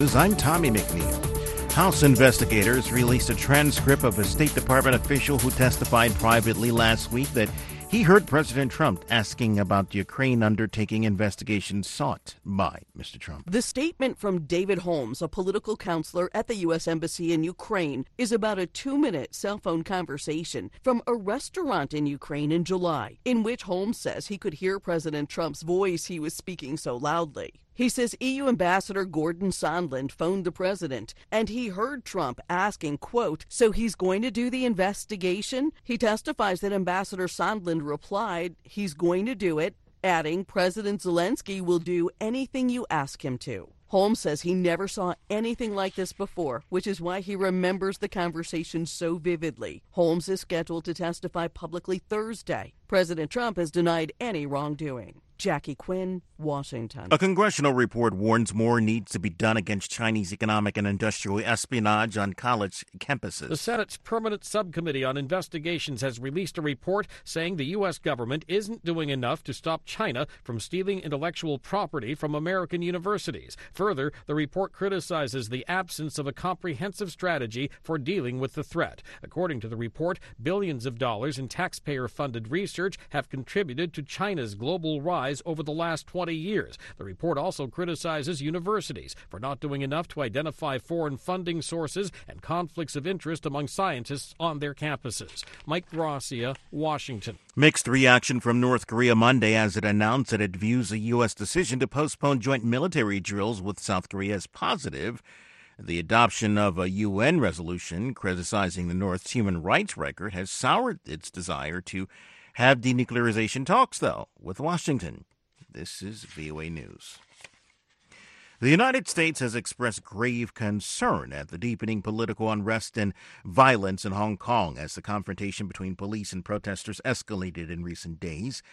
I'm Tommy McNeil. House investigators released a transcript of a State Department official who testified privately last week that he heard President Trump asking about Ukraine undertaking investigations sought by Mr. Trump. The statement from David Holmes, a political counselor at the U.S. Embassy in Ukraine, is about a 2-minute cell phone conversation from a restaurant in Ukraine in July, in which Holmes says he could hear President Trump's voice. He was speaking so loudly. He says EU Ambassador Gordon Sondland phoned the president, and he heard Trump asking, quote, "So he's going to do the investigation?" He testifies that Ambassador Sondland replied, "He's going to do it," adding, "President Zelensky will do anything you ask him to." Holmes says he never saw anything like this before, which is why he remembers the conversation so vividly. Holmes is scheduled to testify publicly Thursday. President Trump has denied any wrongdoing. Jackie Quinn, Washington. A congressional report warns more needs to be done against Chinese economic and industrial espionage on college campuses. The Senate's Permanent Subcommittee on Investigations has released a report saying the U.S. government isn't doing enough to stop China from stealing intellectual property from American universities. Further, the report criticizes the absence of a comprehensive strategy for dealing with the threat. According to the report, billions of dollars in taxpayer-funded research have contributed to China's global rise over the last 20 years. The report also criticizes universities for not doing enough to identify foreign funding sources and conflicts of interest among scientists on their campuses. Mike Gracia, Washington. Mixed reaction from North Korea Monday as it announced that it views the U.S. decision to postpone joint military drills with South Korea as positive. The adoption of a UN resolution criticizing the North's human rights record has soured its desire to have denuclearization talks, though, with Washington. This is VOA News. The United States has expressed grave concern at the deepening political unrest and violence in Hong Kong as the confrontation between police and protesters escalated in recent days.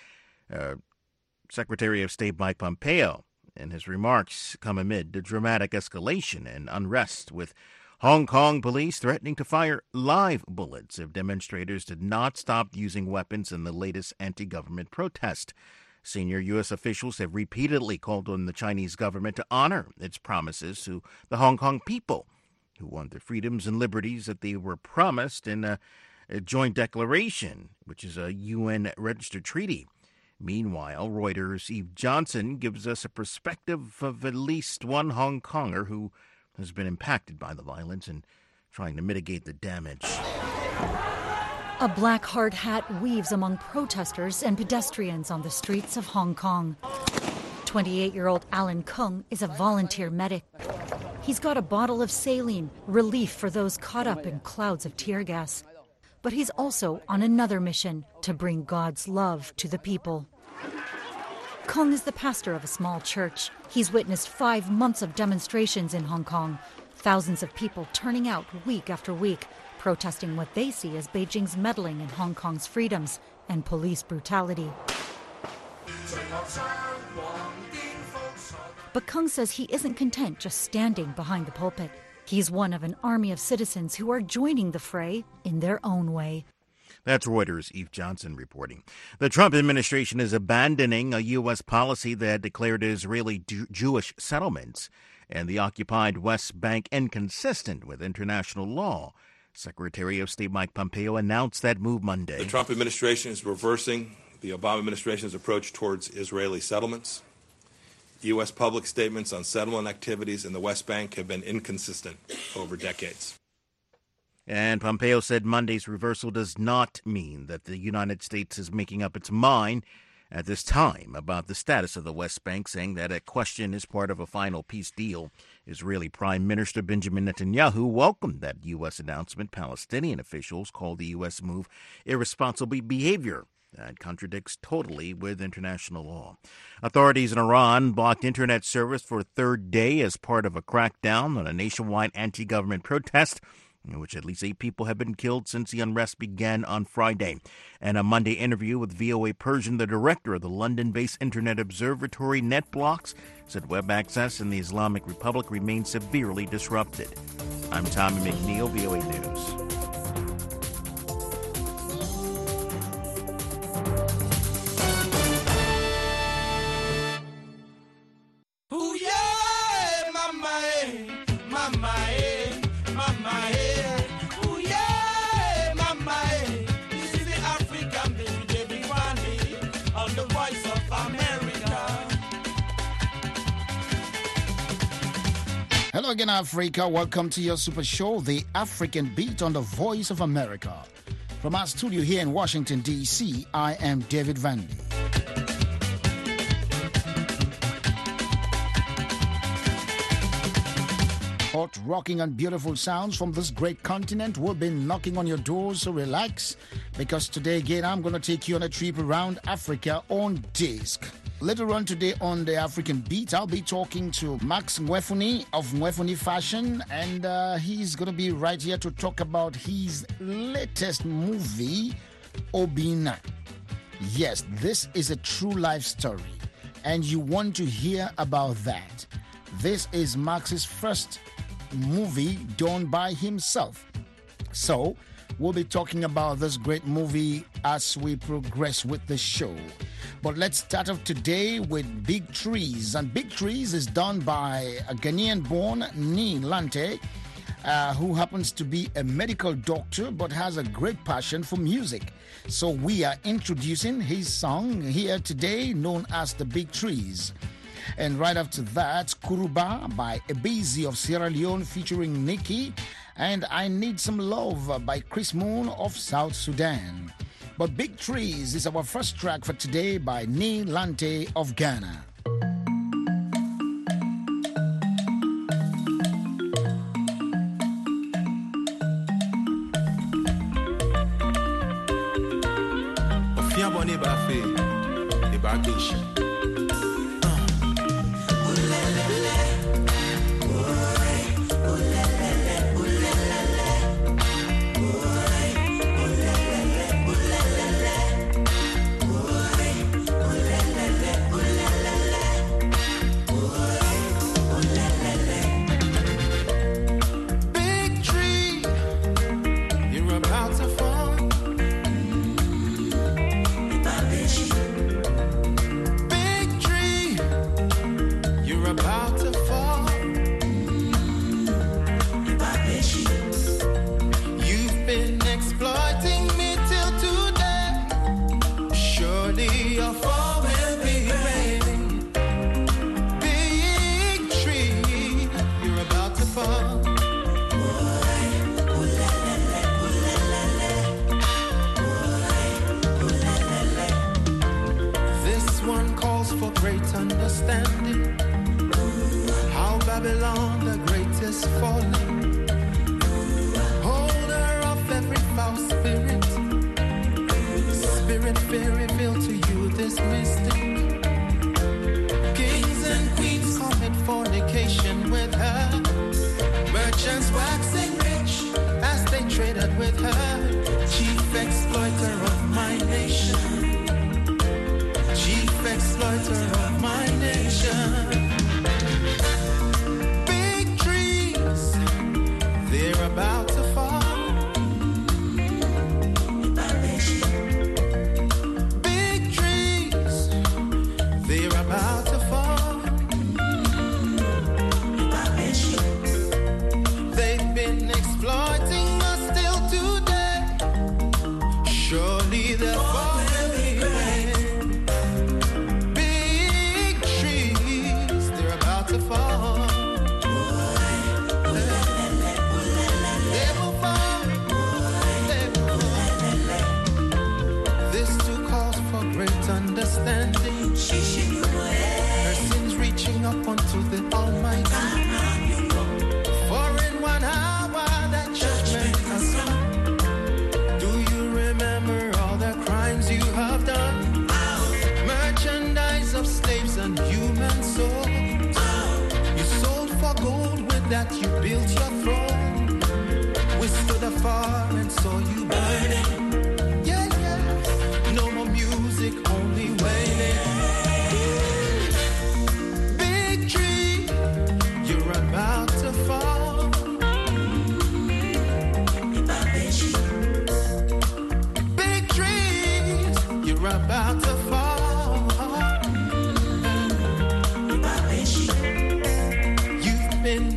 Secretary of State Mike Pompeo and his remarks come amid the dramatic escalation and unrest, with Hong Kong police threatening to fire live bullets if demonstrators did not stop using weapons in the latest anti-government protest. Senior U.S. officials have repeatedly called on the Chinese government to honor its promises to the Hong Kong people, who want the freedoms and liberties that they were promised in a joint declaration, which is a UN-registered treaty. Meanwhile, Reuters' Eve Johnson gives us a perspective of at least one Hong Konger who has been impacted by the violence and trying to mitigate the damage. A black hard hat weaves among protesters and pedestrians on the streets of Hong Kong. 28-year-old Alan Kung is a volunteer medic. He's got a bottle of saline, relief for those caught up in clouds of tear gas. But he's also on another mission, to bring God's love to the people. Kung is the pastor of a small church. He's witnessed 5 months of demonstrations in Hong Kong, thousands of people turning out week after week, protesting what they see as Beijing's meddling in Hong Kong's freedoms and police brutality. But Kung says he isn't content just standing behind the pulpit. He's one of an army of citizens who are joining the fray in their own way. That's Reuters' Eve Johnson reporting. The Trump administration is abandoning a U.S. policy that declared Israeli Jewish settlements and the occupied West Bank inconsistent with international law. Secretary of State Mike Pompeo announced that move Monday. The Trump administration is reversing the Obama administration's approach towards Israeli settlements. U.S. public statements on settlement activities in the West Bank have been inconsistent over decades. And Pompeo said Monday's reversal does not mean that the United States is making up its mind at this time about the status of the West Bank, saying that a question is part of a final peace deal. Israeli Prime Minister Benjamin Netanyahu welcomed that U.S. announcement. Palestinian officials called the U.S. move irresponsible behavior that contradicts totally with international law. Authorities in Iran blocked internet service for a third day as part of a crackdown on a nationwide anti-government protest, in which at least 8 people have been killed since the unrest began on Friday. In a Monday interview with VOA Persian, the director of the London-based Internet Observatory, NetBlocks, said web access in the Islamic Republic remains severely disrupted. I'm Tommy McNeil, VOA News. Ooh, yeah, my man. Hello again, Africa. Welcome to your super show, The African Beat on the Voice of America. From our studio here in Washington, D.C., I am David Vandy. Hot, rocking, and beautiful sounds from this great continent will be knocking on your doors, so relax, because today again I'm going to take you on a trip around Africa on disc. Later on today on the African Beat, I'll be talking to Max Mwefuni of Mwefuni Fashion, and he's going to be right here to talk about his latest movie, Obina. Yes, this is a true life story, and you want to hear about that. This is Max's first movie done by himself. So, we'll be talking about this great movie as we progress with the show. But let's start off today with Big Trees. And Big Trees is done by a Ghanaian-born Nii Lante, who happens to be a medical doctor but has a great passion for music. So we are introducing his song here today, known as The Big Trees. And right after that, Kuruba by Ebezi of Sierra Leone featuring Nikki, and I Need Some Love by Chris Moon of South Sudan. But Big Trees is our first track for today by Nii Lante of Ghana.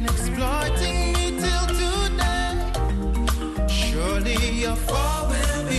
Exploiting me till today. Surely your fall will be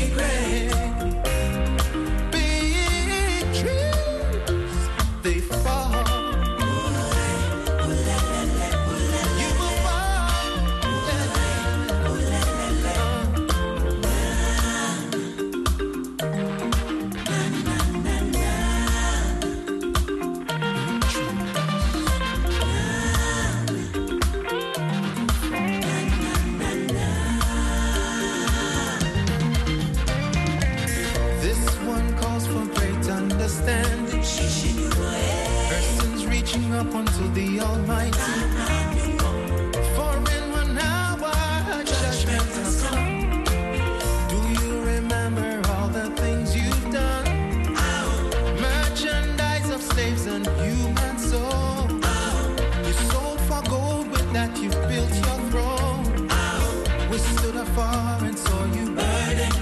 built your throne. We stood afar and saw you burning.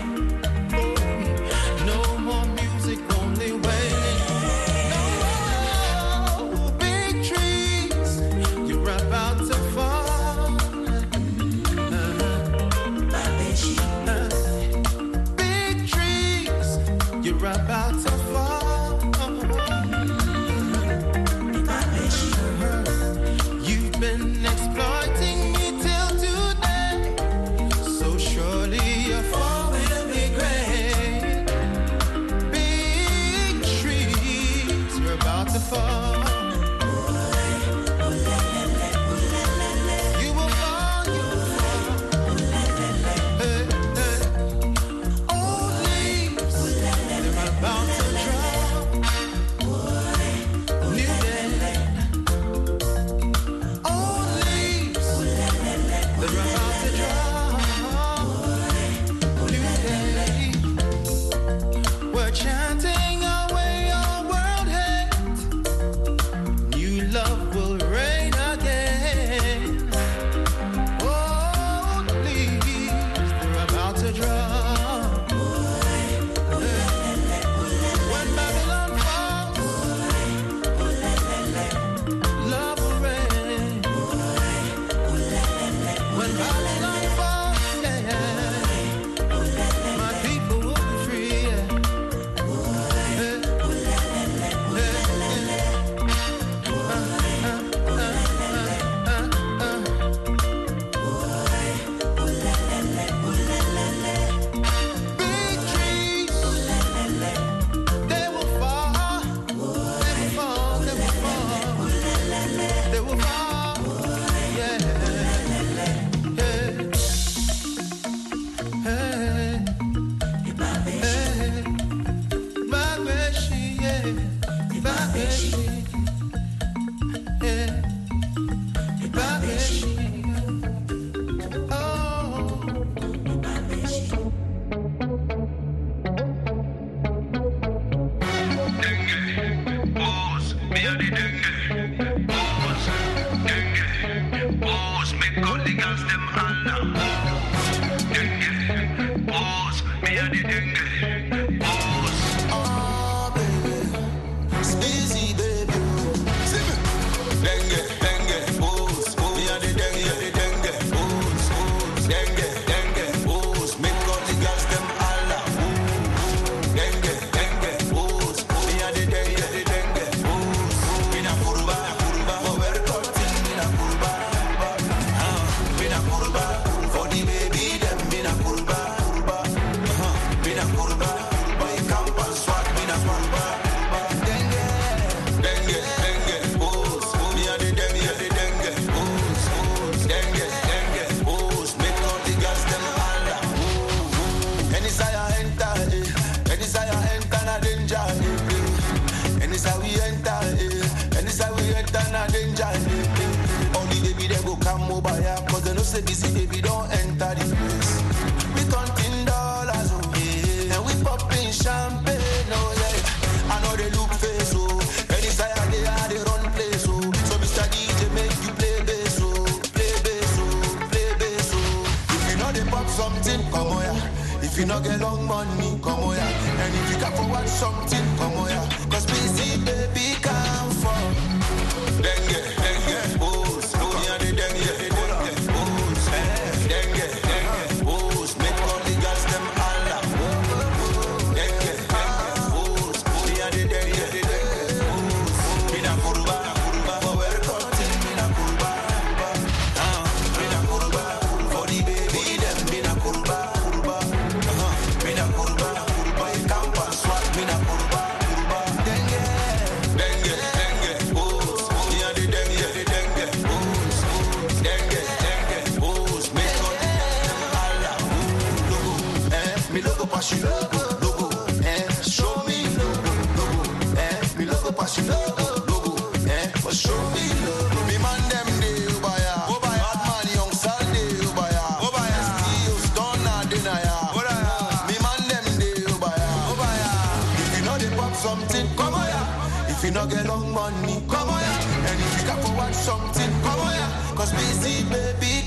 No more music, only wailing. No big trees, you're about to fall. Big trees, you're about to fall. You've been exploiting me till today, so surely your fall will be great. Big trees, you're about to fall. You will fall, you will fall. Hey, hey. Old leaves, they're about to drop. New day. Old leaves, they're about to drop. New day. We're chanting away our world hate. New love will reign again. Old leaves, they're about to drop. When Babylon falls, love will reign. When Babylon falls, my people will be free. Big trees, they will fall. They will fall. They will fall. They will fall. Yeah. Say busy baby don't enter the place. We counting dollars, oh yeah, and we popping champagne, oh yeah. I know they look face, oh, and inside they are they run place, oh. So Mr. DJ make you play bass, oh, play bass, oh, play bass, oh. If you know they pop something, come on yeah. If you not get long money, come on yeah. And if you can forward something, come on yeah. 'Cause busy baby can't fall. Dengue, oh, yeah, the dengue. If you not get long money, come on, yeah. And if you can forward something, come on, yeah. 'Cause busy baby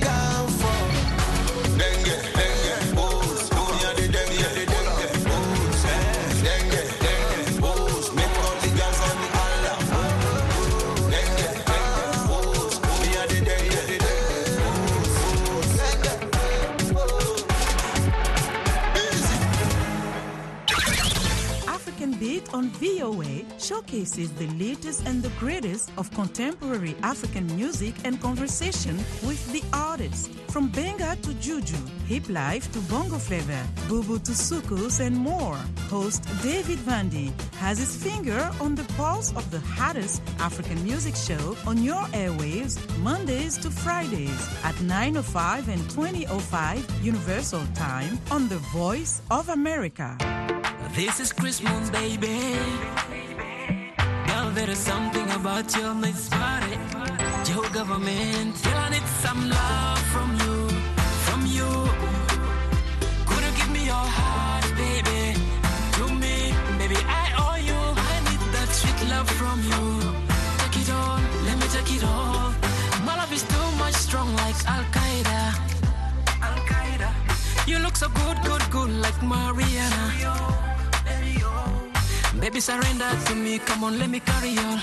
VOA showcases the latest and the greatest of contemporary African music and conversation with the artists. From benga to juju, hip life to bongo flavor, bubu to soukous and more. Host David Vandy has his finger on the pulse of the hottest African music show on your airwaves Mondays to Fridays at 9:05 and 20:05 Universal Time on The Voice of America. This is Christmas, baby. Girl, there is something about your nice body. Your government, girl, I need some love from you, from you. Could you give me your heart, baby? To me, baby, I owe you. I need that sweet love from you. Take it all, let me take it all. My love is too much strong like Al-Qaeda. Al-Qaeda. You look so good, good, good like Mariana. Baby, surrender to me, come on, let me carry on.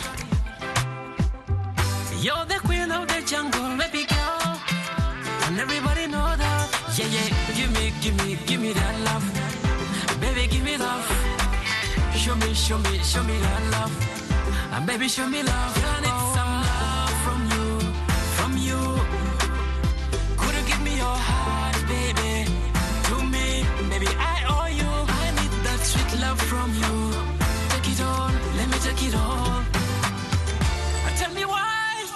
You're the queen of the jungle, baby girl. And everybody know that. Yeah, yeah, give me that love. Baby, give me love. Show me that love. And baby, show me love. I need some love from you. Could you give me your heart, baby? To me, baby, I owe you. I need that sweet love from you. Take it all, let me take it all. Tell me why?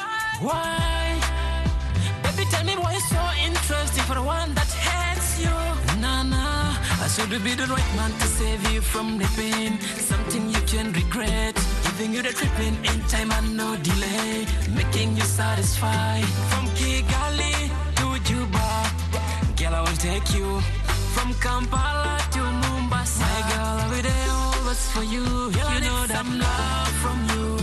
Baby, tell me why it's so interesting for the one that hates you. Nah, I should be the right man to save you from the pain. Something you can regret. Giving you the treatment in time and no delay. Making you satisfied. From Kigali to Juba, girl, I will take you. From Kampala to Mombasa, my girl, I'll be there always for you. You know that love from you.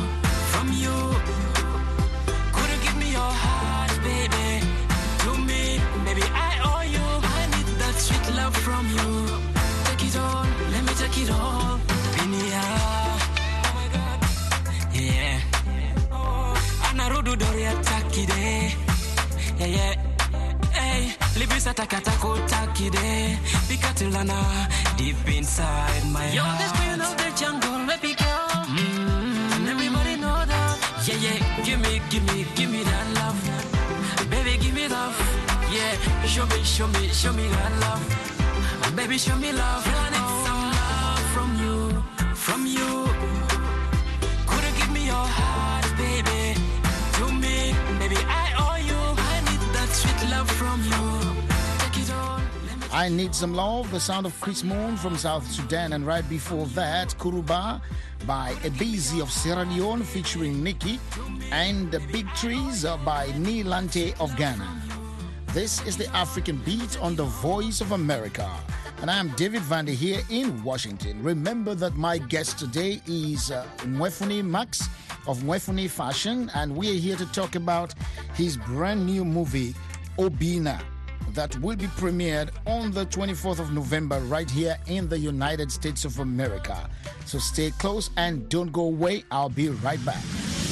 Your heart, baby, to me, baby, I owe you. I need that sweet love from you. Take it all, let me take it all. Binia, oh my God, yeah. Anarudu doria takide, yeah. Hey, libisa takatako takide, pikatulana deep inside my heart. You're the queen of the jungle, baby girl. And everybody know that. Yeah, give me that love. Baby, give me love. Yeah, show me that love. Baby, show me love. I need some love from you. Could you give me your heart, baby? To me, baby, I owe you. I need that sweet love from you. Take it all. I Need Some Love, the sound of Chris Moon from South Sudan, and right before that, Kuruba by Ebezi of Sierra Leone featuring Nikki, and The Big Trees by Nilante of Ghana. This is the African Beat on The Voice of America, and I am David Vandy here in Washington. Remember that my guest today is Mwefuni Max of Mwefuni Fashion, and we are here to talk about his brand new movie, Obina, that will be premiered on the 24th of November right here in the United States of America. So stay close and don't go away. I'll be right back.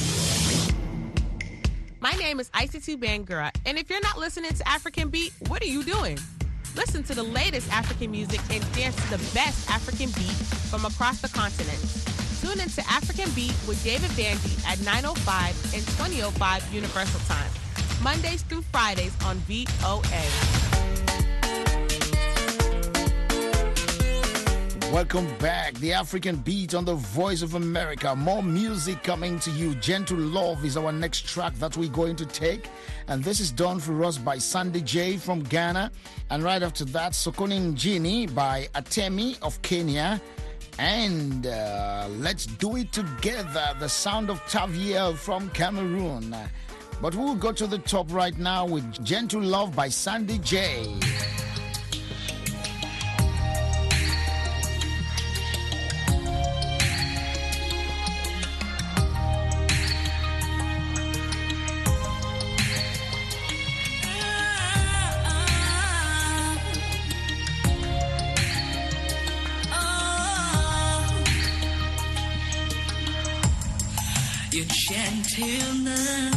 My name is Isatu Bangura, and if you're not listening to African Beat, what are you doing? Listen to the latest African music and dance to the best African beat from across the continent. Tune into African Beat with David Vandy at 9:05 and 20:05 Universal Time. Mondays through Fridays on VOA. Welcome back. The African Beat on The Voice of America. More music coming to you. Gentle Love is our next track that we're going to take. And this is done for us by Sandy J from Ghana. And right after that, Sokoni Njini by Atemi of Kenya. And Let's Do It Together, the sound of Taviel from Cameroon. But we'll go to the top right now with Gentle Love by Sandy J. Your gentleness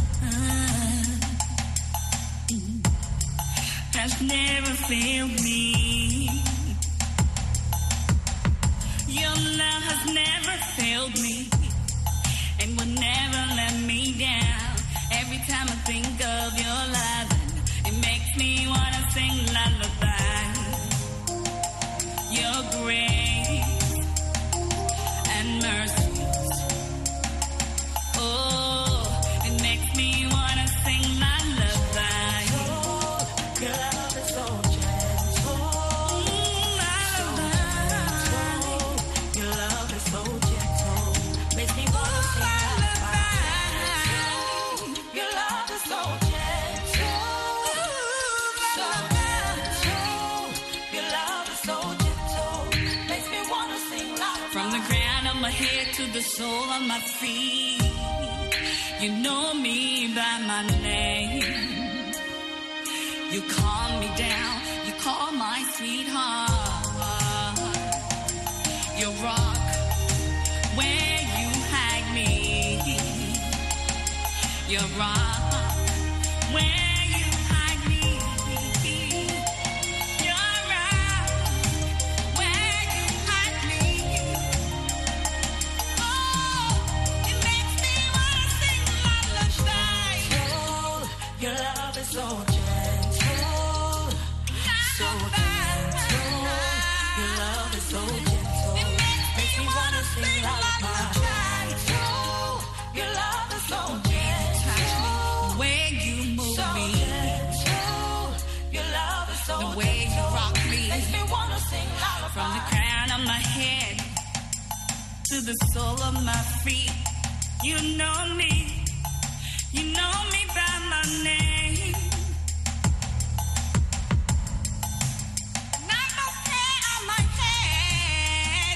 has never failed me. Your love has never failed me and will never let me down. Every time I think of your loving, it makes me wanna sing lullaby. Your grace and mercies, oh, it makes me wanna sing lullaby. Your love is so gentle, lullaby. Your love is so gentle, makes me wanna sing lullaby. Your love is so gentle, so gentle. Your love is so gentle, makes me wanna sing lullaby. From the crown of my head to the sole of my feet, you know me by my name. You calm me down, you call my sweetheart. You rock where you hide me. You rock where you hide me. You rock where you hide me. Oh, it makes me wanna sing lullaby. Your love is so gentle, so gentle. Your love is so gentle, it makes me wanna sing lullaby. Your love is so gentle, the way you move me, your love is so the way you rock me, makes me wanna sing lullaby. From the crown of my head to the sole of my feet, you know me by my name. Not no hair on my head.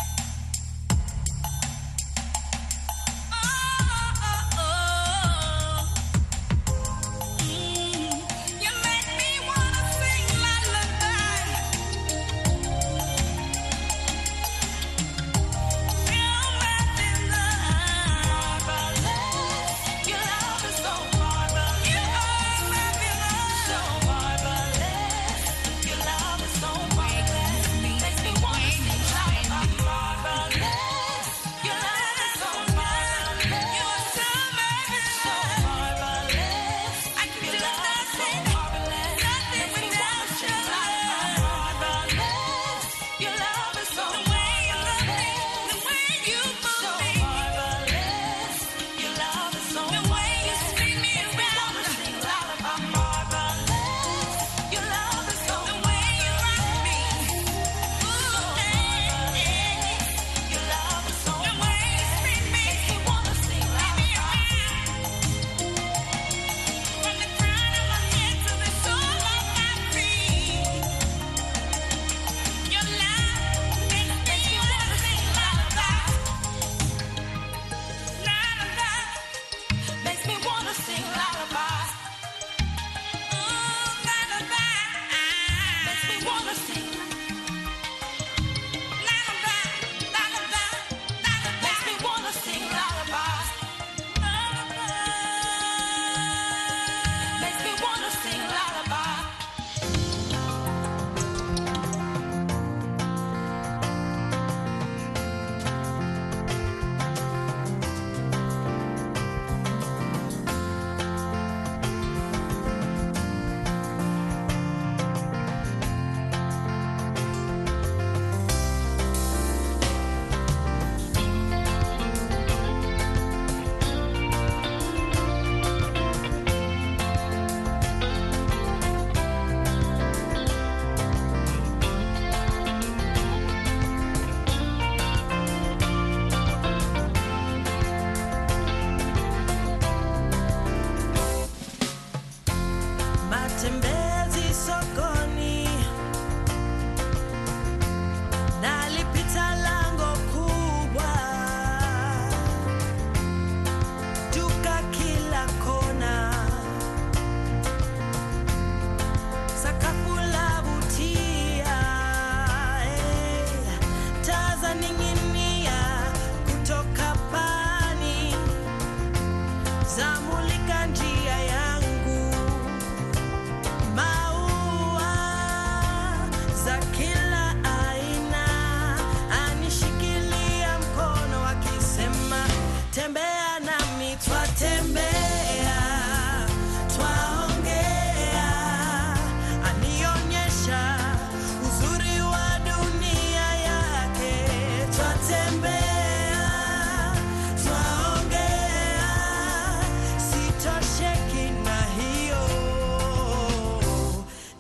You make me wanna sing lullaby. Your love is marvelous. Your love is so marvelous. You are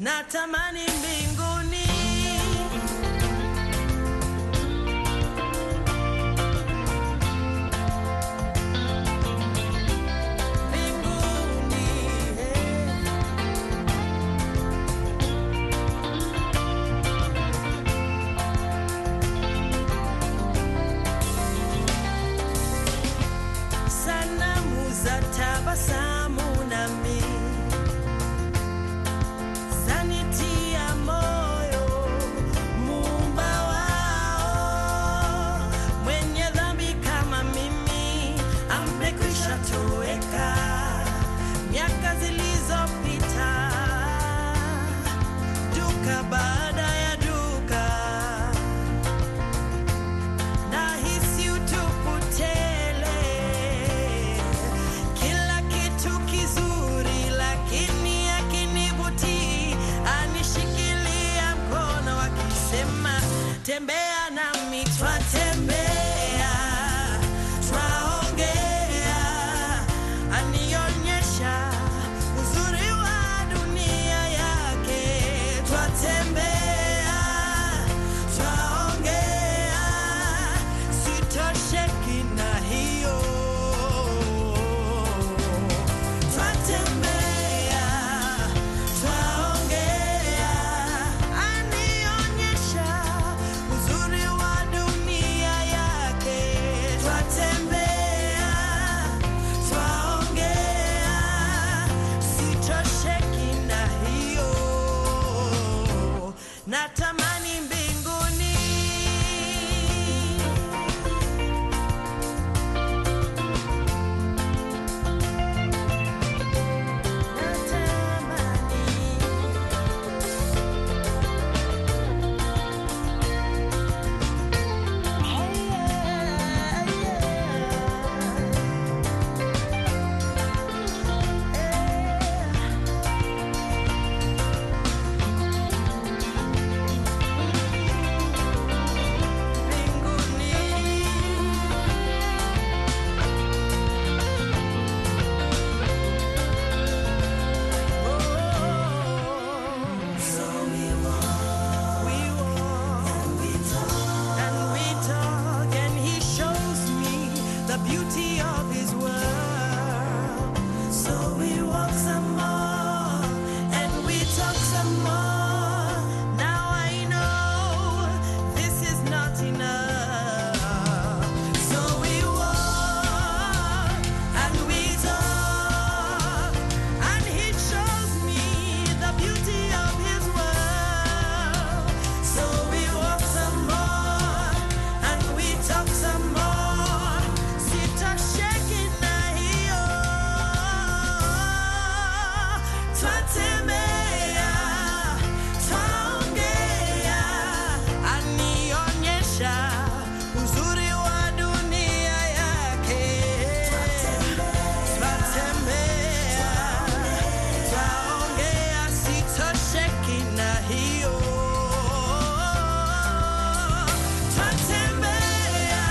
natamani mbinguni. Sanamu za tabasamu nami zanitia moyo, Muumba wao mwenye dhambi kama mimi amekwisha toweka miaka zilizopita, duka baada ya duka, nahisi utupu tele, kila kitu kizuri lakini akinivutii, anishikilia mkono akisema tembea nami, twatembea, twaongea, anionyesha uzuri wa dunia yake, twatembea, twaongea, sitosheki na hiyo, twatembea, twaongea, anionyesha uzuri wa dunia yake, twatembea, twaongea, sitosheki na hiyo, natamani mbinguni. And we talk, and he shows me the beauty of his world. So we walk some more, and we talk some more. Now I know this is not enough. So we walk, and we talk, and he shows me the beauty of his world. So we walk some more, and we talk some more. Sitosheki na hiyo, twatembea, twaongea, anionyesha uzuri wa dunia yake, twatembea, twaongea, sitosheki na hiyo, twatembea,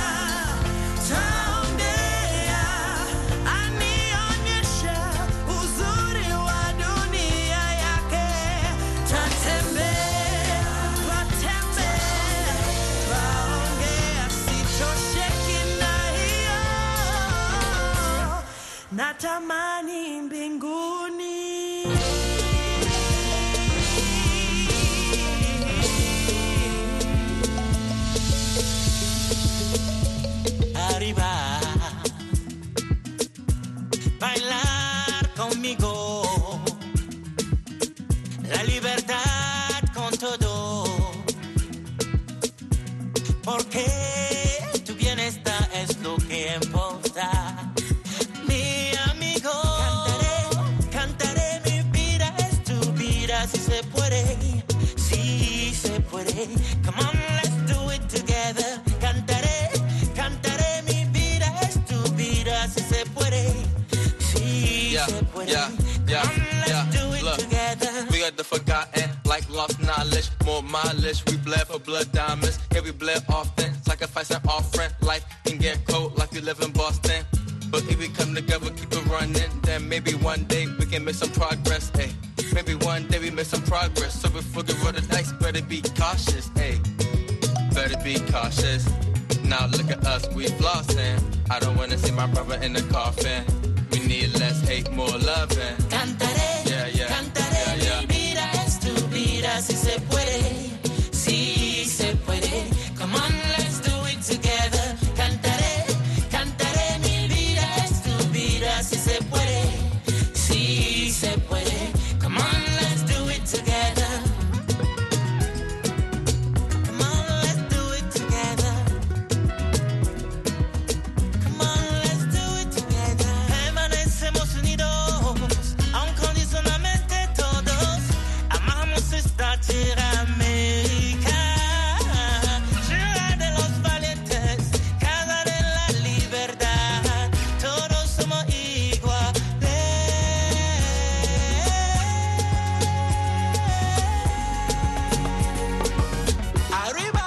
twaongea, anionyesha uzuri wa dunia yake, twatembea, twaongea, sitosheki na hiyo, natamani mbinguni. Arriba, bailar conmigo, la libertad con todo, porque tu bienestar es lo que importa. Mi amigo, cantaré, mi vida es tu vida, si se puede, come on, let's do it together. Cantaré, mi vida es tu vida, si se puede, come on, let's do it together. We got the forgotten, like lost knowledge, more mileage. We bled for blood diamonds, yeah, we bled often. Sacrifice an offering, life can get cold like you live in Boston. But if we come together, keep it running, then maybe one day we can make some progress. Hey, maybe one day we make some progress. So before we roll the dice, better be cautious. Hey, better be cautious. Now look at us, we flossing. I don't wanna see my brother in the coffin. We need less hate, more loving. Cantaré, cantaré, mi vida es tu vida, si se puede, si se puede. Come on, let's do it together. Cantaré, cantaré, mi vida es tu vida, si se puede, si se puede. Come on, let's do it together. Come on, let's do it together. Come on, let's do it together. Permanecemos unidos, incondicionalmente todos. Amamos esta tierra América. Ciudad de los valientes, casa de la libertad. Todos somos iguales. Arriba.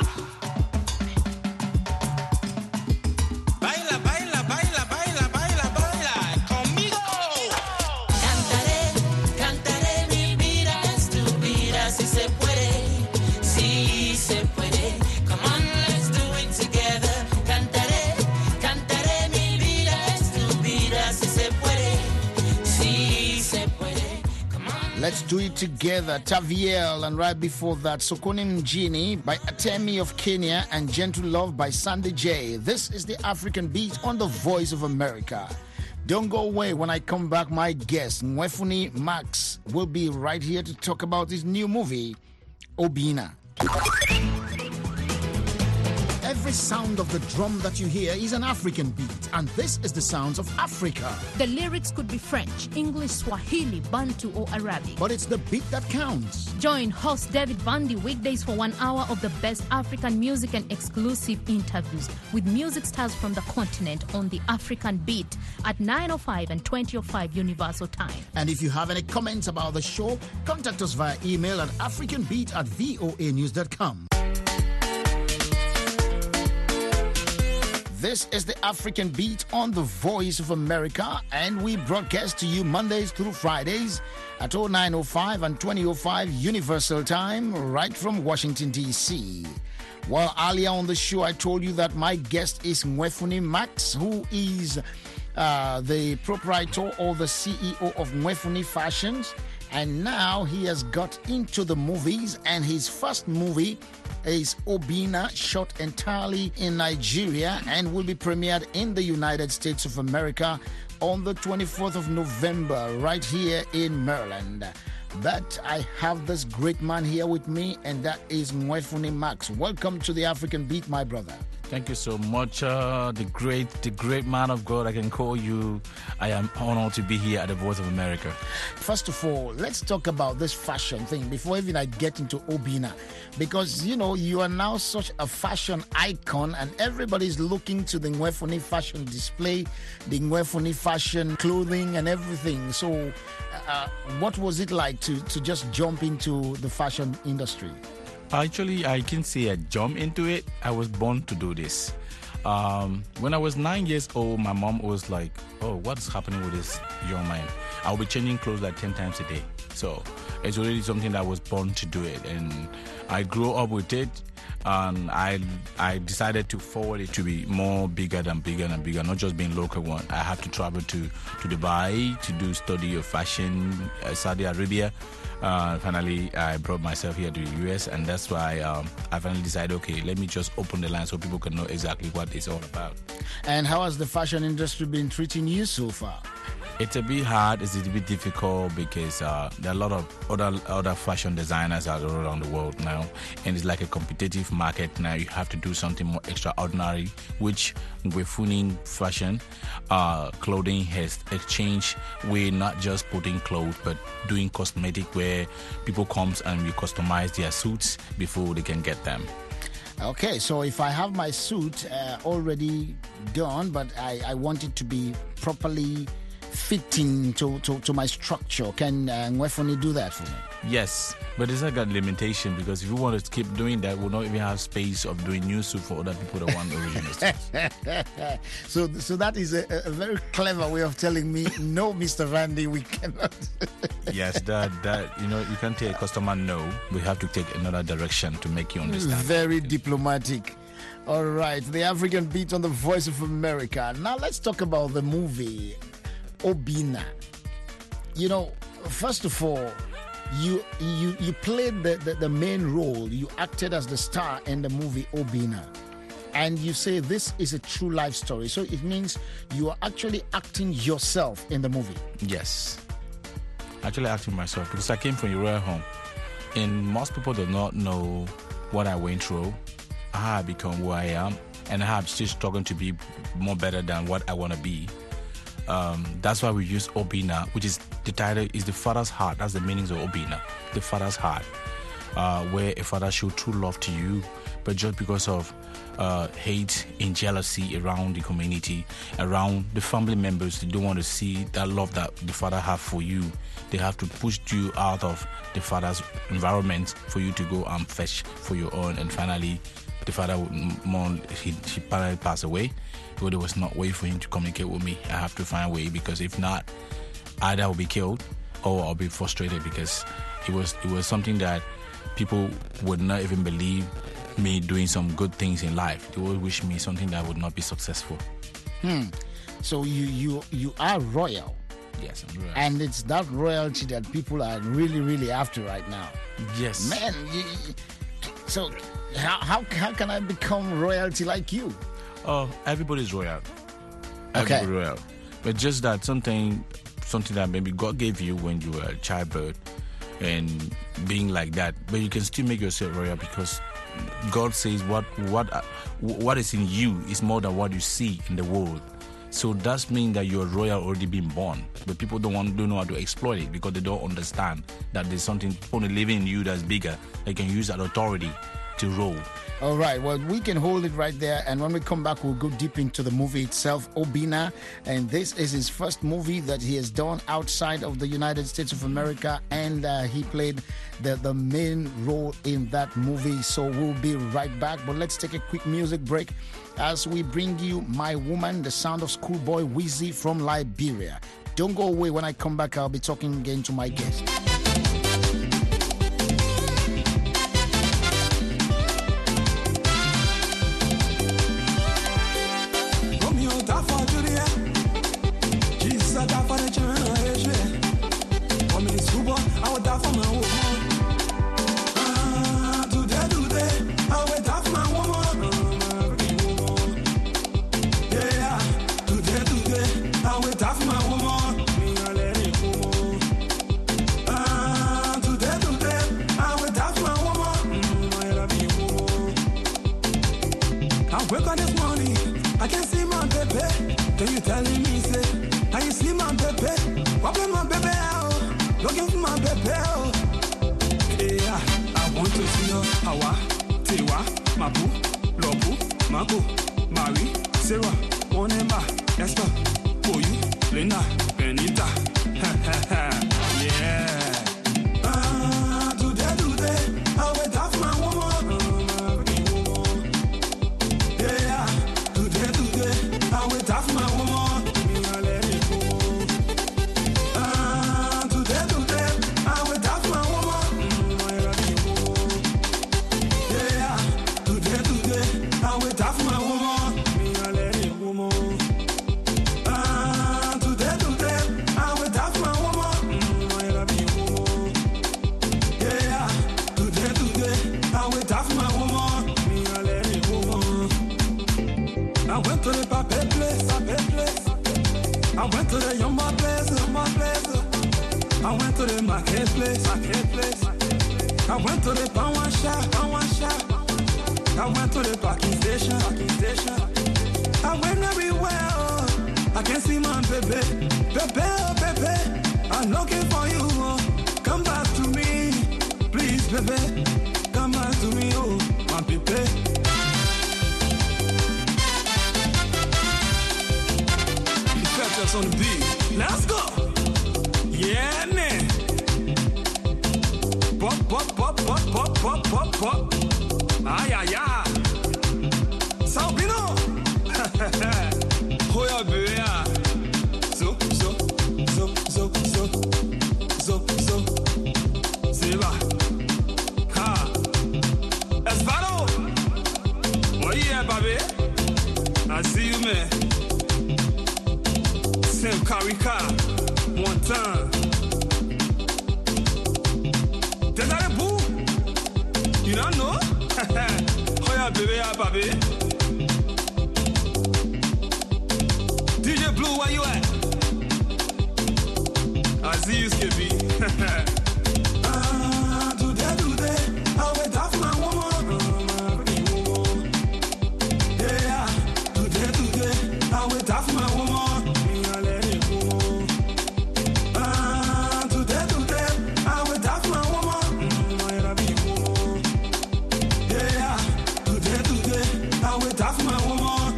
Baila, baila, baila, baila, baila, baila conmigo. Cantaré, cantaré, mi vida es tu vida, si se puede, si se puede. Come on, let's do it together. Cantaré, cantaré, mi vida es tu vida, si se puede, si se puede. Come on. Let's do it together. Taviel, and right before that, Sokoni Mjini by Atemi of Kenya and Gentle Love by Sandy J. This is the African Beat on the Voice of America. Don't go away. When I come back, my guest, Mwefuni Max, will be right here to talk about his new movie, Obina. Every sound of the drum that you hear is an African beat, and this is the sounds of Africa. The lyrics could be French, English, Swahili, Bantu, or Arabic. But it's the beat that counts. Join host David Bundy weekdays for 1 hour of the best African music and exclusive interviews with music stars from the continent on the African Beat at 9:05 and 20:05 Universal Time. And if you have any comments about the show, contact us via email at africanbeat@voanews.com. This is the African Beat on the Voice of America, and we broadcast to you Mondays through Fridays at 09:05 and 20:05 Universal Time, right from Washington, D.C. Well, earlier on the show, I told you that my guest is Mwefuni Max, who is the proprietor or the CEO of Mwefuni Fashions. And now he has got into the movies, and his first movie is Obina, shot entirely in Nigeria and will be premiered in the United States of America on the 24th of November right here in Maryland. But I have this great man here with me, and that is Mwefuni Max. Welcome to the African Beat, my brother. Thank you so much, the great man of God. I can call you. I am honored to be here at the Voice of America. First of all, let's talk about this fashion thing before even I get into Obina, because you know you are now such a fashion icon, and everybody's looking to the Mwefuni fashion display, the Mwefuni fashion clothing, and everything. So, what was it like to just jump into the fashion industry? Actually, I can say I jumped into it. I was born to do this. When I was 9 years old, my mom was like, "Oh, what's happening with this young man? I'll be changing clothes like 10 times a day." So it's already something that I was born to do it. And I grew up with it. And I decided to forward it to be more bigger and bigger, not just being local one. I had to travel to Dubai to do study of fashion, Saudi Arabia. Finally, I brought myself here to the US, and that's why I finally decided, okay, let me just open the line so people can know exactly what it's all about. And how has the fashion industry been treating you so far? It's a bit hard, it's a bit difficult because there are a lot of other fashion designers all around the world now, and it's like a competitive market now. You have to do something more extraordinary, which Mwefuni Fashion clothing has changed. We're not just putting clothes, but doing cosmetic where people come and we customize their suits before they can get them. Okay, so if I have my suit already done, but I want it to be properly fitting to my structure. Can Nwefoni do that for me? Yes, but it's like a limitation, because if you want to keep doing that, we'll not even have space of doing new soup for other people that want original stuff. So that is a very clever way of telling me, no, Mr. Randy, we cannot. Yes, that you can't tell a customer no. We have to take another direction to make you understand. Very diplomatic. All right, the African Beat on the Voice of America. Now let's talk about the movie Obinna. First of all, you played the main role. You acted as the star in the movie Obinna. And you say this is a true life story. So it means you are actually acting yourself in the movie. Yes. Actually acting myself, because I came from a royal home. And most people do not know what I went through, how I become who I am, and how I'm still struggling to be more better than what I want to be. That's why we use Obinna, which is the title is the father's heart. That's the meaning of Obinna, the father's heart, where a father showed true love to you, but just because of hate and jealousy around the community, around the family members, they don't want to see that love that the father have for you. They have to push you out of the father's environment for you to go and fetch for your own. And finally, the father he finally passed away, because there was no way for him to communicate with me. I have to find a way, because if not, either I'll be killed or I'll be frustrated, because it was something that people would not even believe me doing some good things in life. They would wish me something that would not be successful. So you are royal. Yes, I'm royal. And it's that royalty that people are really, really after right now. Yes. Man, so how can I become royalty like you? Oh, everybody's royal. Okay. Everybody's royal. But just that something that maybe God gave you when you were a childbirth, and being like that, but you can still make yourself royal, because God says what is in you is more than what you see in the world. So that means that you're royal already being born, but people don't know how to exploit it, because they don't understand that there's something only living in you that's bigger. They can use that authority to rule. All right, well, we can hold it right there, and when we come back, we'll go deep into the movie itself, Obinna, and this is his first movie that he has done outside of the United States of America, and he played the main role in that movie. So we'll be right back, but let's take a quick music break as we bring you My Woman, the sound of Schoolboy Wheezy from Liberia. Don't go away. When I come back, I'll be talking again to my guest. On the beat. Let's go. Pop, pop, pop, pop, pop, pop, pop, pop. Ay, ay, ay. Sabino. Hoya bea. So. Seba. Ha. Esparo. Oh yeah, baby. I see you, man. Sam Karika. One time. Desare boo. You don't know? Hoya baby, ya baby. DJ Blue, where you at? I see you, Skippy. Today, I went off my woman. Yeah, today, I went off my woman. Today, I went off my woman. Yeah, today, I went off my woman.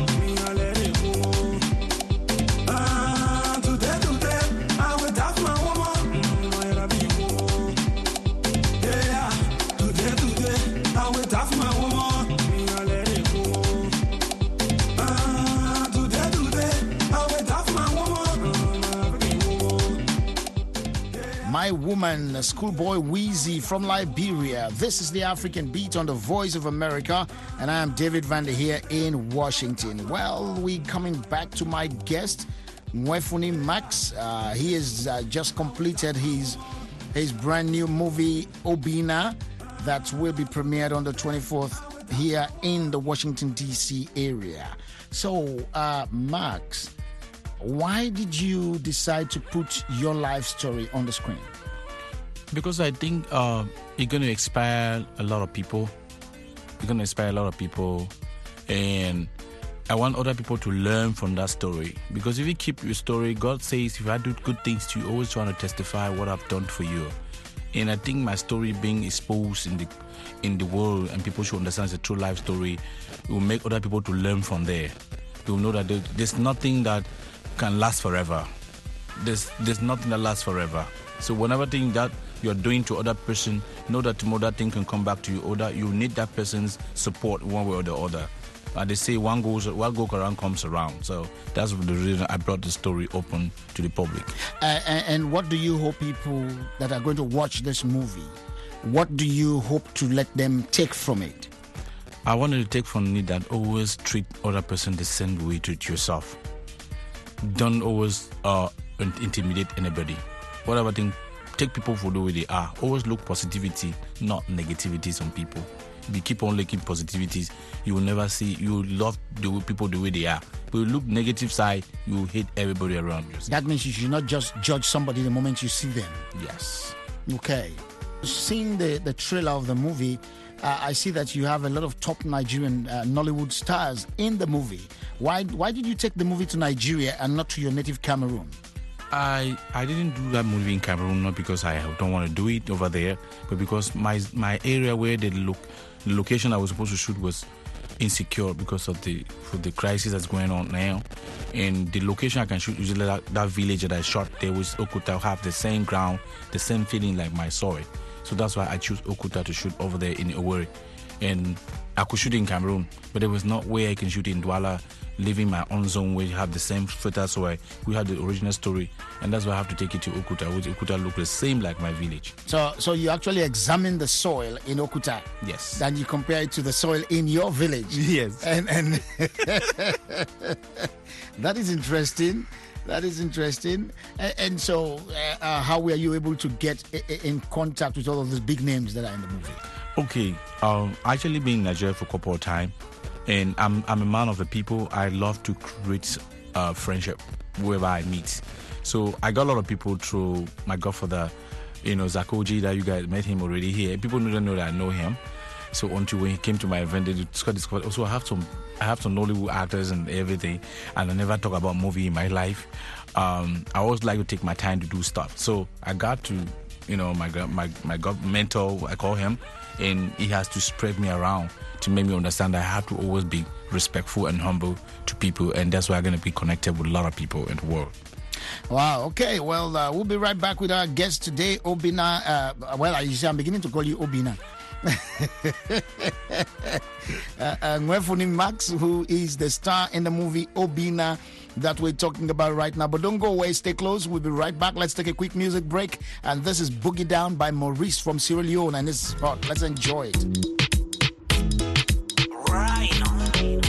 My Woman, Schoolboy Wheezy from Liberia. This is the African Beat on the Voice of America, and I am David Vander here in Washington. Well, we coming back to my guest, Mwefuni Max. He has just completed his brand new movie, Obina, that will be premiered on the 24th here in the Washington, D.C. area. So, Max, why did you decide to put your life story on the screen? Because I think it's going to inspire a lot of people. And I want other people to learn from that story. Because if you keep your story, God says, if I do good things to you, always trying to testify what I've done for you. And I think my story being exposed in the world and people should understand it's a true life story, it will make other people to learn from there. They will know that there's nothing that can last forever. There's nothing that lasts forever. So whenever thing that you're doing to other person, know that tomorrow that thing can come back to you, or that you need that person's support one way or the other. They say what goes around comes around. So that's the reason I brought the story open to the public. And what do you hope people that are going to watch this movie, what do you hope to let them take from it? I wanted to take from it that always treat other person the same way you treat yourself. Don't always intimidate anybody. Whatever thing, take people for the way they are. Always look positivity, not negativities on people. If you keep on looking positivities, you will never see, you will love the people the way they are. But you look negative side, you will hate everybody around you. That means you should not just judge somebody the moment you see them. Yes. Okay. Seeing the trailer of the movie, I see that you have a lot of top Nigerian Nollywood stars in the movie. Why did you take the movie to Nigeria and not to your native Cameroon? I didn't do that movie in Cameroon, not because I don't want to do it over there, but because my area where the location I was supposed to shoot was insecure because of the crisis that's going on now. And the location I can shoot, usually that village that I shot there was Okuta, have the same ground, the same feeling like my soil. So that's why I choose Okuta to shoot over there in Owerri. And I could shoot in Cameroon, but there was no way I can shoot in Douala, living my own zone where you have the same fertile soil. We have the original story, and that's why I have to take it to Okuta, which Okuta look the same like my village. So you actually examine the soil in Okuta. Yes. Then you compare it to the soil in your village. Yes. And that is interesting. And so how were you able to get in contact with all of these big names that are in the movie? Okay. Actually been in Nigeria for a couple of times. And I'm a man of the people. I love to create friendship wherever I meet. So I got a lot of people through my godfather, Zakoji, that you guys met him already here. People don't know that I know him. So until when he came to my event, they discovered. Also, I have some Nollywood actors and everything, and I never talk about movie in my life. I always like to take my time to do stuff. So I got to, my god mentor, I call him, and he has to spread me around to make me understand that I have to always be respectful and humble to people, and that's why I'm going to be connected with a lot of people in the world. Wow. Okay. Well, we'll be right back with our guest today, Obinna. I'm beginning to call you Obinna. Nwefuni Max, who is the star in the movie Obinna that we're talking about right now. But don't go away. Stay close. We'll be right back. Let's take a quick music break. And this is Boogie Down by Maurice from Sierra Leone. And it's hot. Let's enjoy it. Right on.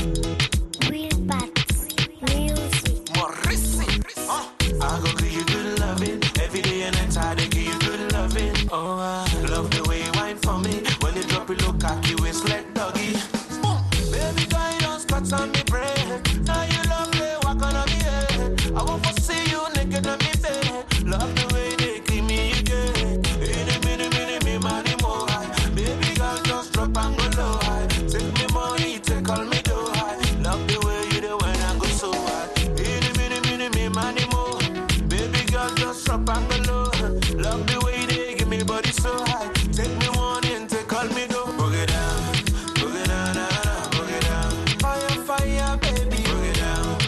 I go give you good loving every day and night. I give you good loving. Oh, I love the way you whine for me. When you drop it, look cocky, waist like doggy. Baby girl, you don't scratch on me brain. Now you love me, walk on me head. I want to see you naked on me bed. Love the way they keep me again. Me money more high. Baby girl, just drop and go low high. Take me money, take all me do high. Love the way you do when I go so high. Me money more. Just drop and go low. Love the way they give me body so high. Take me money and take all me do. Boogie down, boogie down. Fire, fire, baby. Boogie down,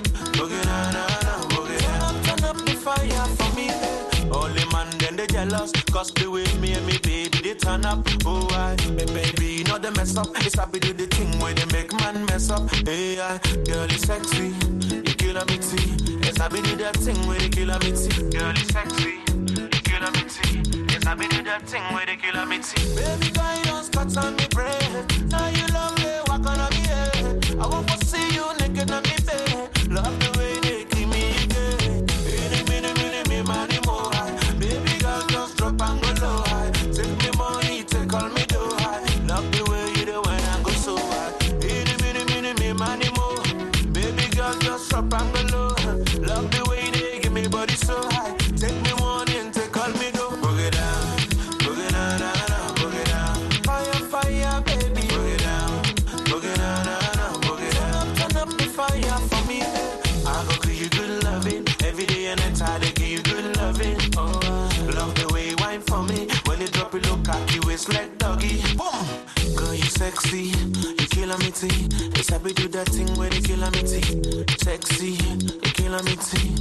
boogie down. Turn up the fire for me. All the man then they jealous. Cause the way me and me baby they turn up. Oh I, baby, you know they mess up. It's happy do the thing where they make man mess up. Hey, girl is sexy. You killing me tea. Yes, I be do that thing where they kill me tea. Girl is sexy, you kill me tea. Yes, I be do that thing where they kill me tea. Baby girl, you don't scratch on me brain. Now you love me, walk on me head. I want to see you naked on me bed. Love the way they keep me again. Me money more high. Baby girl, just drop and go low high. Take me money, take all me do high. Love the way you do when I go so high. Me money more. Baby girl, just drop and go low. Love the way they give me body so high. Take me money and take all me do. Boogie down, boogie down, boogie down. Fire, fire, baby. Boogie down, boogie down, boogie down. Turn up the fire for me. I go give you good loving every day and night. I give you good loving. Oh, love the way you whine for me. When you drop it, look cocky, waist like doggy. Boom, girl you sexy. Me tea. It's happy do that thing where they kill me tea. Sexy, you kill me tea.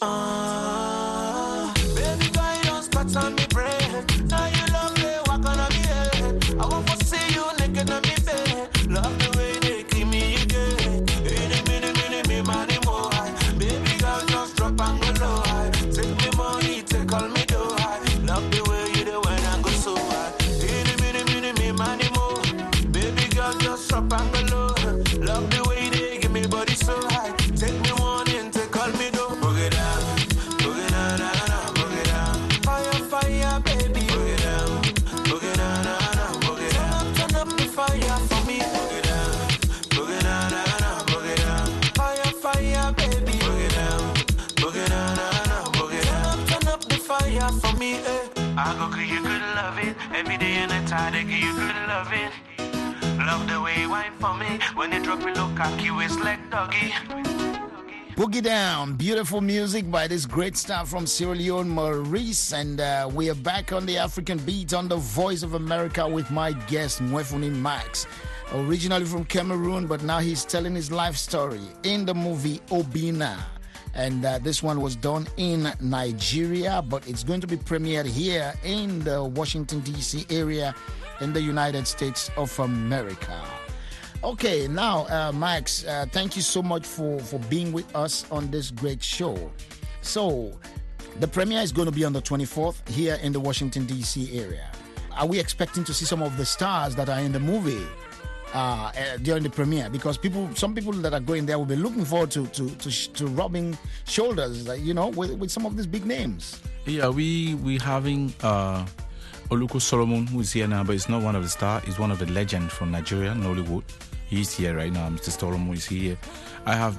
Baby girl, you don't scratch on me brain. Now you love me, walk on me head. I want to see you naked on me bed. Love the way they keep me again. Me money more high. Baby girl, just drop and go low high. Take me money, take all me do high. Love the way you do when I go so high. Me money more. Baby girl, just drop and go low. Love the way they give me body so high. Take me money and take all me do. Boogie down, boogie down, boogie down. Fire, fire, baby. Boogie down, boogie down, boogie down. Turn up the fire for me. Boogie down, boogie down. Fire, fire, baby. Boogie down, boogie down. Turn up the fire for me. I go give you good loving every day and night. I give you good loving. Love the way you whine for me. When you drop it, look cocky, waist like doggy. Boogie Down, beautiful music by this great star from Sierra Leone, Maurice. And we are back on the African Beat on the Voice of America with my guest, Nwefuni Max. Originally from Cameroon, but now he's telling his life story in the movie Obinna. And this one was done in Nigeria, but it's going to be premiered here in the Washington, D.C. area in the United States of America. Okay, now, Max, thank you so much for being with us on this great show. So, the premiere is going to be on the 24th here in the Washington, D.C. area. Are we expecting to see some of the stars that are in the movie during the premiere? Because some people that are going there will be looking forward to rubbing shoulders, with some of these big names. Yeah, we having Oluku Solomon, who is here now, but he's not one of the stars. He's one of the legends from Nigeria, Nollywood. He's here right now. Mr. Solomon is here. I have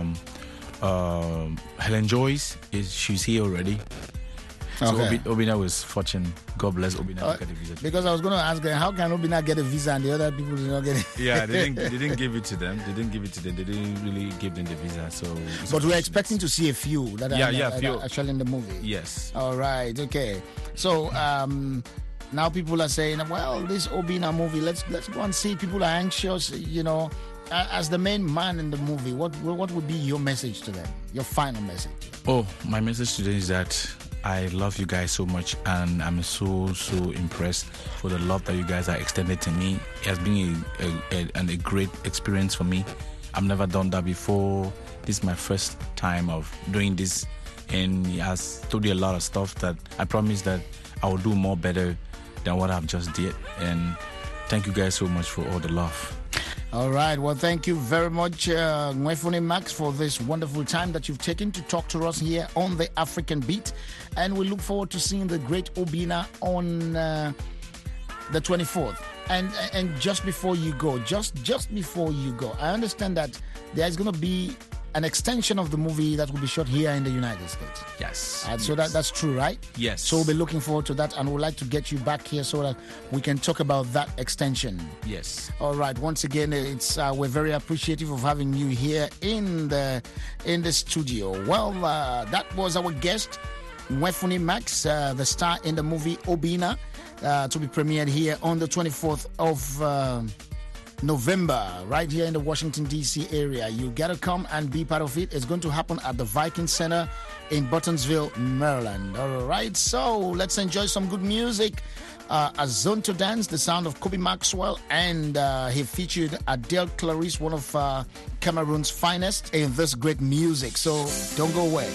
Helen Joyce. She's here already. So Okay. Obinna was fortunate. God bless Obinna to get a visa. Because I was going to ask her, how can Obinna get a visa and the other people did not get it? Yeah, they didn't give it to them. They didn't really give them the visa. So, but we're expecting to see a few that few. are actually in the movie. Yes. All right. Okay. So now people are saying, well, this Obinna movie, let's go and see. People are anxious. As the main man in the movie, what would be your message to them? Your final message? Oh, my message today is that I love you guys so much, and I'm so impressed for the love that you guys are extended to me. It has been a great experience for me. I've never done that before. This is my first time of doing this, and he has told you a lot of stuff that I promise that I will do more better than what I've just did. And thank you guys so much for all the love. All right. Well, thank you very much, Mwefune Max, for this wonderful time that you've taken to talk to us here on the African Beat. And we look forward to seeing the great Obinna on the 24th. And just before you go, just before you go, I understand that there's going to be an extension of the movie that will be shot here in the United States. Yes. So that's true, right? Yes. So we'll be looking forward to that, and we'd like to get you back here so that we can talk about that extension. Yes. All right. Once again, it's we're very appreciative of having you here in the studio. Well, that was our guest, Mwefune Max, the star in the movie Obinna, to be premiered here on the 24th of November, right here in the Washington, D.C. area. You got to come and be part of it. It's going to happen at the Viking Center in Burtonsville, Maryland. All right, so let's enjoy some good music. Azonto Dance, the sound of Kobe Maxwell, and he featured Adele Clarice, one of Cameroon's finest, in this great music. So don't go away.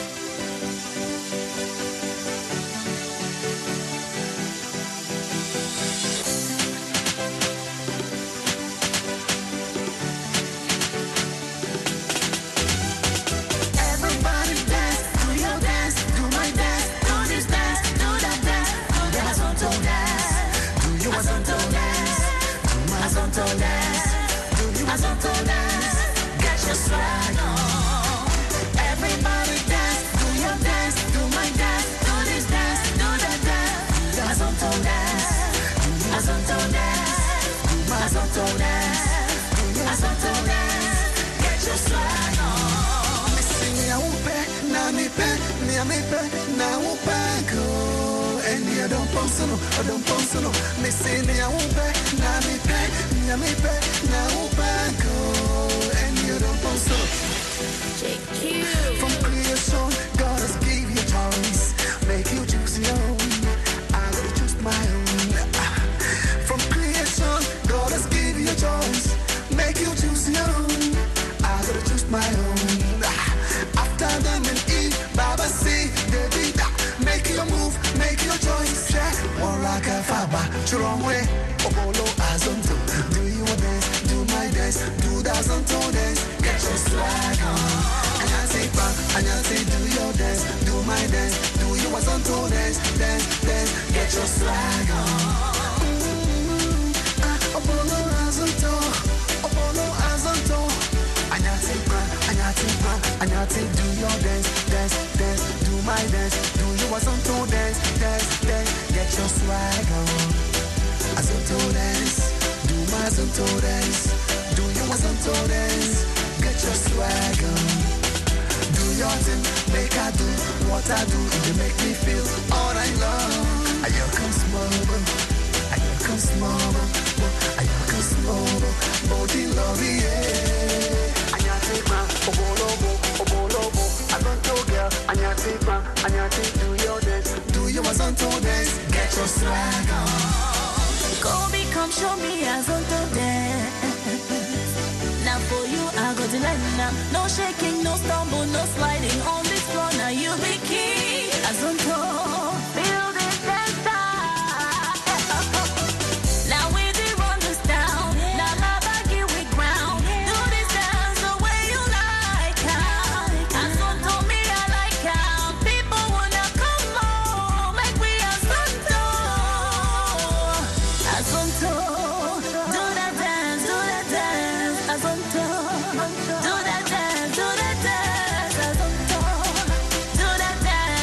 From creation, God has gave you choice. Make you choose your own. I will choose my own. From creation, God has gave you choice. Make you choose your own. I will choose my own. After them and Eve, Baba say, David, make your move, make your choice. One like a faba, wrong way. Obolo Azonto, do your dance, do my dance, do the Azonto dance. Get your swag on. And I say, do your dance, do my dance, do your Azonto dance, dance, get your swag on. Obolo Azonto, Obolo Azonto. And I say, do your dance, do my dance, do your Azonto dance, get your swag on. Azonto dance, do my Azonto dance, do your Azonto dance, get your swag on. Do your thing, make I do what I do. You make me feel all I love. I come small, I come small, I come small, body love, yeah. I take my obolobo, I don't know girl. I take my, do your dance, do your Azonto dance, get your swag on. Kobe, come show me Azonto dance. Now for you, I got the line now. No shaking, no stumble, no sliding on this floor. Now you be king. Azonto, feel this dance time. Now we did run this down. Now lava give we ground. Do this dance the way you like. Azonto me, I like how people wanna come on. Make we Azonto. Azonto, do that dance, do that dance. Azonto, do that dance, do that dance. Azonto, do that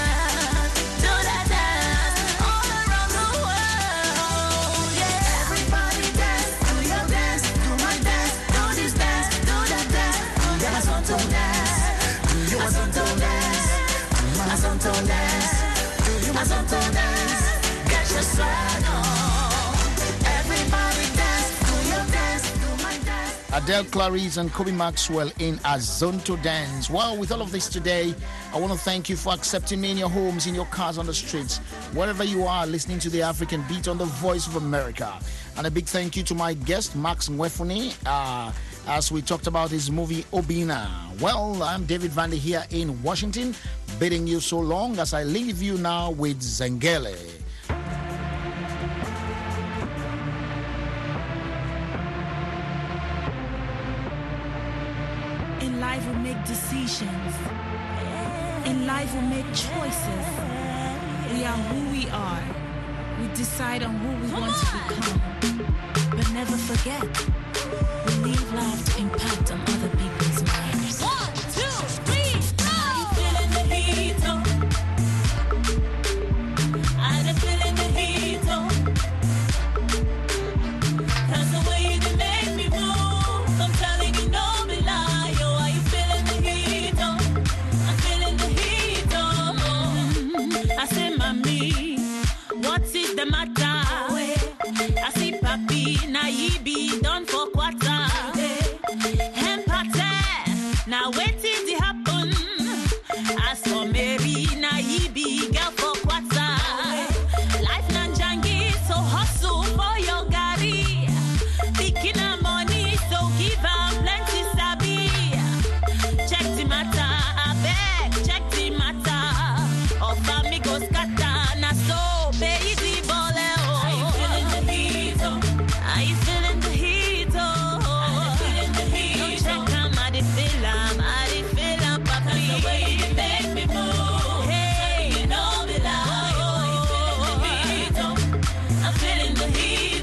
dance all around the world. Yeah, everybody dance, do your dance, do my dance, do this dance, do that dance, do that Azonto dance, do your Azonto dance, Azonto dance, do your Azonto dance, get your swag on. Everybody dance, do your dance, do my dance. Adele Clarice and Kobe Maxwell in Azonto Dance. Well, with all of this today, I want to thank you for accepting me in your homes, in your cars, on the streets, wherever you are listening to the African Beat on the Voice of America. And a big thank you to my guest, Max Mwefuni, as we talked about his movie Obina. Well, I'm David Vandy here in Washington, bidding you so long as I leave you now with Zengele. In life we make decisions. In life we make choices. We are who we are. We decide on who we want to become. But never forget, we leave life to impact on other people's lives. 1, 2, 3, go! You feeling the heat, oh? I'm feeling the heat, oh? 'Cause the way you make me move, I'm telling you no be lie, oh. Are you feeling the heat, oh? I'm feeling the heat, oh. I say, Mommy, what is the matter? I see Papi, now ye be done for quarter. Empathy, now wait till it happen. As for Mary, now ye be girl for quarter. Life nanjangi, so hustle for your gari. Picking up money, so give her plenty sabi. Check the matter, I beg, check the matter. Of amigos kata, na so pay the bole. Are you feeling the heat, oh? Are you feeling the heat, oh? I'm feeling the heat, Don't check oh. I did feel 'em, papi. Cause the way you make me move, Hey, you know me like, oh, you feeling the heat, oh? I'm feeling the heat,